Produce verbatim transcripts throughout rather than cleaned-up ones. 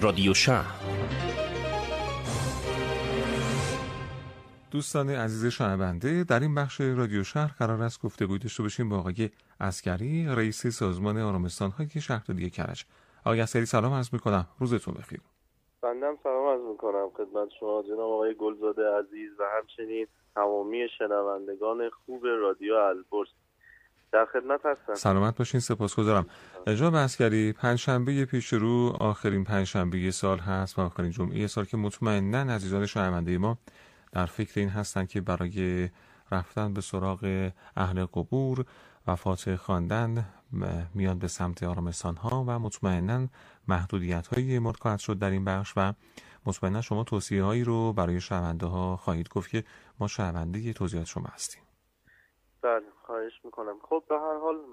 رادیو شهر. دوستان عزیز شنونده، در این بخش رادیو شهر قرار است گفتگوی داشته باشیم با آقای عسگری، رئیس سازمان آرامستان‌های شهرداری کرج. آقای عسگری سلام عرض می‌کنم، روزتون بخیر. بنده سلام عرض می‌کنم خدمت شما جناب آقای گلزاده عزیز و همچنین تمامی شنوندگان خوب رادیو البرز. در خدمت هستم. سلامت باشین، سپاسگزارم. جناب عسگری، پنجشنبه پیش رو آخرین پنجشنبه سال هست و آخرین جمعه سال که مطمئناً عزیزان شنونده ما در فکر این هستند که برای رفتن به سراغ اهل قبور و فاتحه خواندن میان به سمت آرامستان‌ها و مطمئناً محدودیت‌های اعمال خواهد شد در این بخش و مطمئناً شما توصیه‌هایی رو برای شنونده‌ها خواهید گفت که ما شنونده توضیحات شما هستیم. بله، خواهش میکنم. خب به هر حال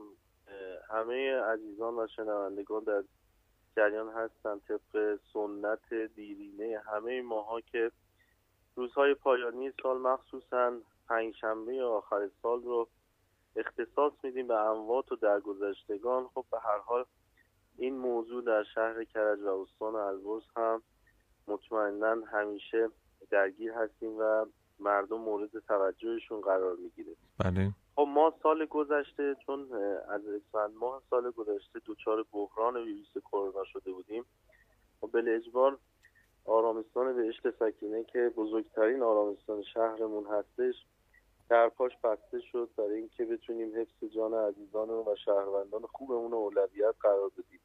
همه عزیزان و شنوندگان در جریان هستن طبق سنت دیرینه همه ماها که روزهای پایانی سال مخصوصاً پنجشنبه آخر سال رو اختصاص میدیم به اموات و درگذشتگان. خب به هر حال این موضوع در شهر کرج و استان البرز هم مطمئناً همیشه درگیر هستیم و مردم مورد توجهشون قرار میگیره. بله. خب ما سال گذشته چون از اسفند ماه سال گذشته دچار بحران ویروس کرونا شده بودیم و به اجبار آرامستان بهشت سکینه که بزرگترین آرامستان شهرمون هستش در پاش بسته شد برای اینکه بتونیم حفظ جان عزیزانمون و شهروندان خوبمون رو اولویت قرار بدیم.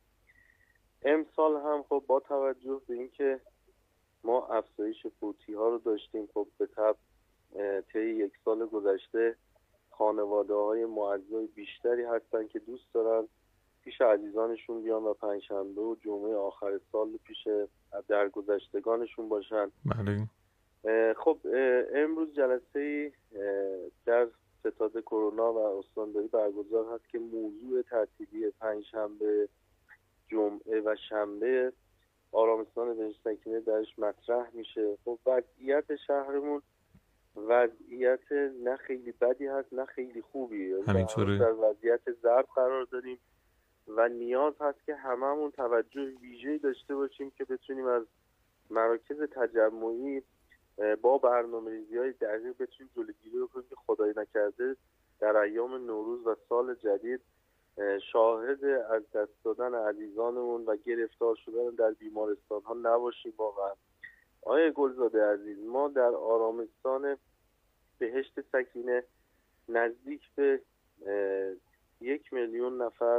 امسال هم خب با توجه به اینکه ما افزایش فوتی ها رو داشتیم، خب به طب طی یک سال گذشته خانواده های معزای بیشتری هستن که دوست دارن پیش عزیزانشون بیان و پنجشنبه و جمعه آخر سال پیش درگذشتگانشون باشن. بله. خب امروز جلسه در ستاد کرونا و استانداری برگزار هست که موضوع ترتیبی پنجشنبه، جمعه و شنبه آرامستان بهشت سکینه درش مطرح میشه. خب وضعیت شهرمون وضعیت نه خیلی بدی هست نه خیلی خوبی، همینطوره. در وضعیت ضعف قرار داریم و نیاز هست که هممون توجه ویژه‌ای داشته باشیم که بتونیم از مراکز تجمعی با برنامه‌ریزی‌های دقیق بتونیم جلوگیری بکنیم که خدای نکرده در ایام نوروز و سال جدید شاهد از دست دادن عزیزانمون و گرفتار شدن در بیمارستان‌ها نباشیم. واقعا آقای گلزاده عزیز، ما در آرامستان بهشت سکینه نزدیک به یک میلیون نفر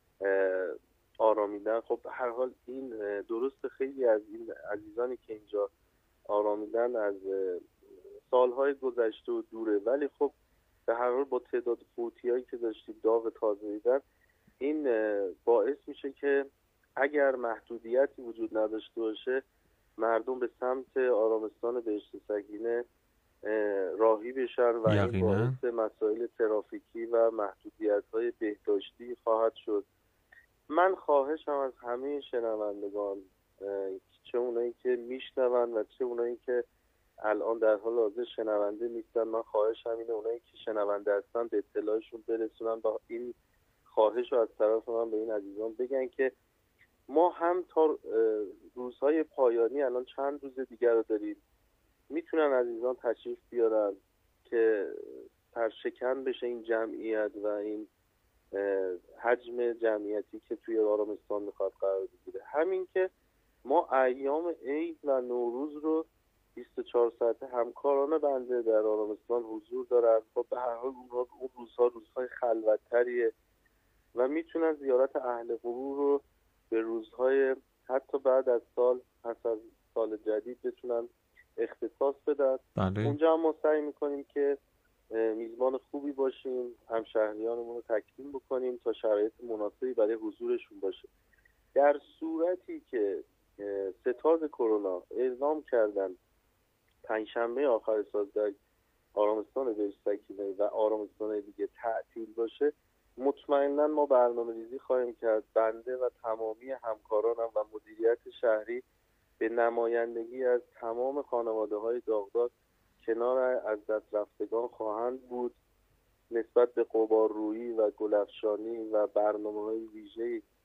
آرامیدن. خب هر حال این درست خیلی از این عزیزانی که اینجا آرامیدن از سالهای گذشته و دوره، ولی خب به هر حال با تعداد فوتیایی که داشتیم داغ تازه دیدن این باعث میشه که اگر محدودیتی وجود نداشته باشه مردم به سمت آرامستان بهشت سکینه راهی بشن و یقینا. این باعث مسائل ترافیکی و محدودیت‌های بهداشتی خواهد شد. من خواهشم از همه شنوندگان، چه اونایی که میشنون و چه اونایی که الان در حال حاضر شنونده نیستن، من خواهشم اینه اونایی که شنونده هستن به اطلاعشون برسونن و این خواهش رو از طرف من به این عزیزان بگن که ما هم تا روزهای پایانی الان چند روز دیگر رو داریم، میتونن عزیزان تشریف بیارن که پرشکن بشه این جمعیت و این حجم جمعیتی که توی آرامستان میخواد قرار بگیره. همین که ما ایام عید و نوروز رو بیست و چهار ساعته همکاران بنده در آرامستان حضور دارن. خب به هر حال اون روزها روزهای خلوت‌تریه و میتونن زیارت اهل قبور رو به روزهای حتی بعد از سال پس از سال جدید بتونن اختصاص بدن. بله. اونجا هم ما سعی میکنیم که میزبان خوبی باشیم، همشهریانمون رو تکریم بکنیم تا شرایط مناسبی برای حضورشون باشه. در صورتی که ستاد کرونا اعلام کردن پنجشنبه آخر سال در آرامستان بهشت سکینه و آرامستان دیگه تعطیل باشه، مطمئنا ما برنامه‌ریزی خواهیم کرد. بنده و تمامی همکارانم و مدیریت شهری به نمایندگی از تمام خانواده‌های داغدار کنار از دست رفتگان خواهند بود. نسبت به غباررویی و گلفشانی و برنامه‌های ویژه‌ای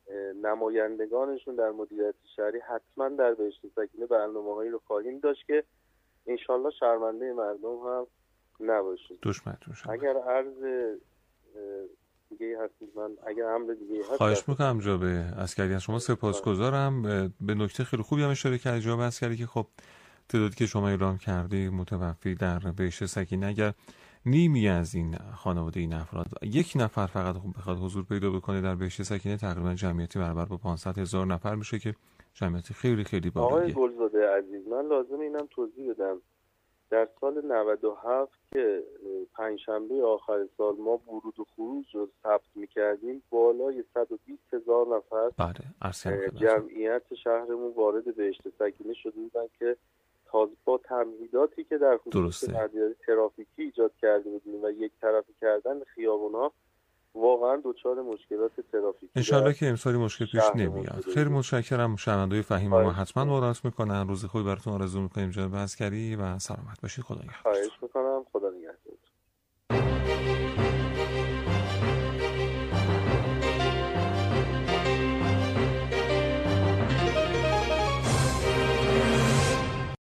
نمایندگانشون در مدیریت شهری حتما در بهشت سکینه برنامه‌هایی رو خواهیم داشت که انشالله شرمنده مردم هم نباشیم. دشمنتون شد. اگر عرض دیگه هست من اگر امر دیگه هست خواهش میکنم جناب عسکری، از شما سپاسگزارم. به نکته خیلی خوبی هم اشاره کردید جناب عسکری که خب تعدادی که شما اعلام کردی متوفی در بهشت سکینه، اگر نیمی از این خانواده این افراد یک نفر فقط بخواد حضور پیدا بکنه در بهشت سکینه، تقریبا جمعیتی برابر با پانصد هزار نفر میشه که جمعیتی خیلی خیلی بالاییه. آقای گلزاده عزیز، من لازم اینم توضیح بدم در سال نود و هفت که پنجشنبه آخر سال ما ورود و خروج رو ثبت می‌کردیم، بالای صد و بیست هزار نفر بله جمعیت شهرمون وارد بهشت سکینه شده بودن که تازه با تمهیداتی که در خصوص مدیریت ترافیکی ایجاد کرده بودیم و یک طرفی کردن خیابون‌ها واقعا دچار مشکلات ترافیکی انشالله که امسالی مشکل پیش نمیاد. خیلی متشکرم. شنونده‌های فهیم ما حتما مراقبت میکنن. روز خوبی براتون آرزو میکنیم جناب عسکری و سلامت باشید. خدا نگهدار. خواهش میکنم. خدا نگهدار.